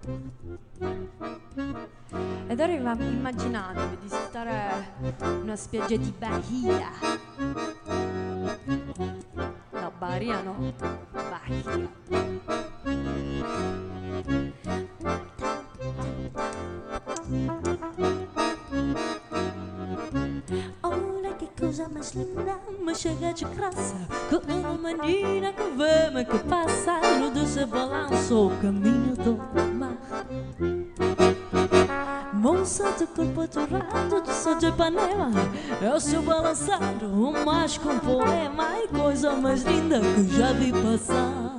Ed ora immaginatevi di stare in una spiaggia di Bahia. No, Bahia no, Bahia. Olha que coisa mais linda, mas chega de graça, com uma menina que vem, que passa no doce balanço, o caminho do mar. Moça de corpo dourado, de sol de Ipanema, é o seu balançado, o mágico um poema, e coisa mais linda que já vi passar.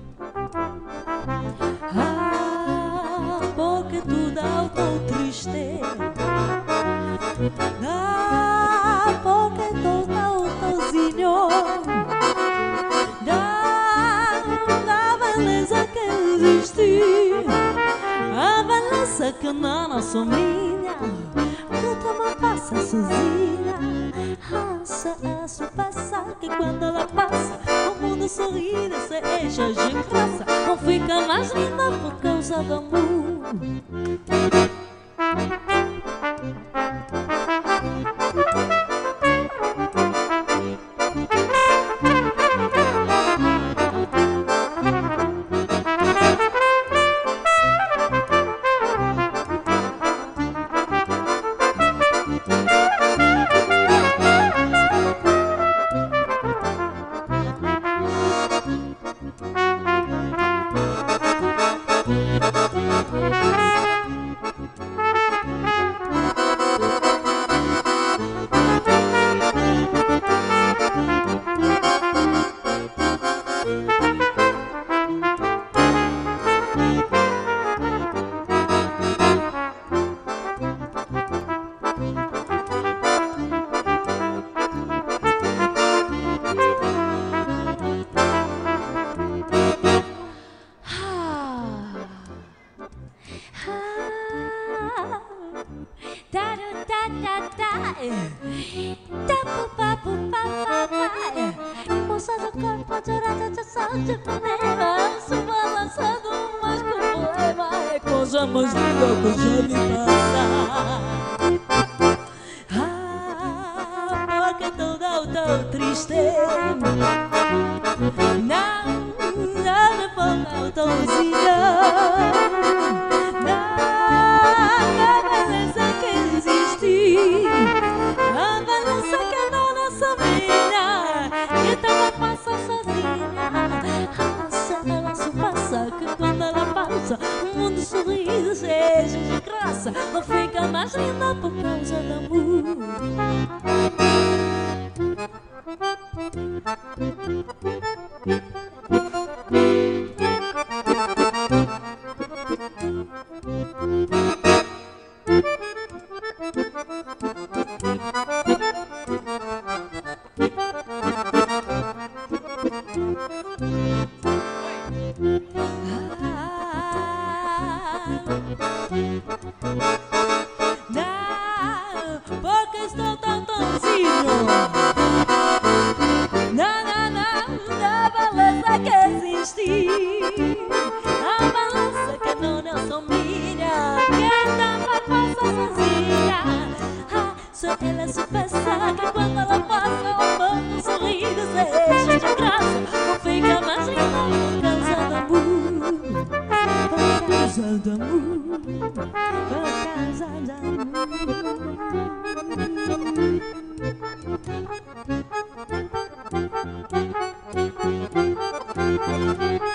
Ah, porque tudo é tão triste. Ah, porque tudo é tãozinho. Da beleza que existe. A balança que na nossa minha, que também passa sozinha. Se passa, que quando ela passa, o mundo sorri, se enche de graça. Não fica mais linda por causa do amor. Moça do corpo dourado de sol de Ipanema, se balançando mais que um poema, é coisa mais linda que eu já vi passar. Ah, porque tudo é tão triste. Não, nada para o tãozinho. Da beleza que existe. A balança que não nossa vida, que também passa sozinha. Se ela se passa, que quando ela passa, o mundo sorri, seja de graça. Não fica mais linda por causa do amor. Não, porque estou tão tãozinho. Não, da balança que existe. A balança que não é só minha, que também passa sozinha. Se ela se passa, que quando ela passa, o mundo sorri, deseja de graça. Não fica mais linda por causa do amor. Por causa do amor. Por causa do amor.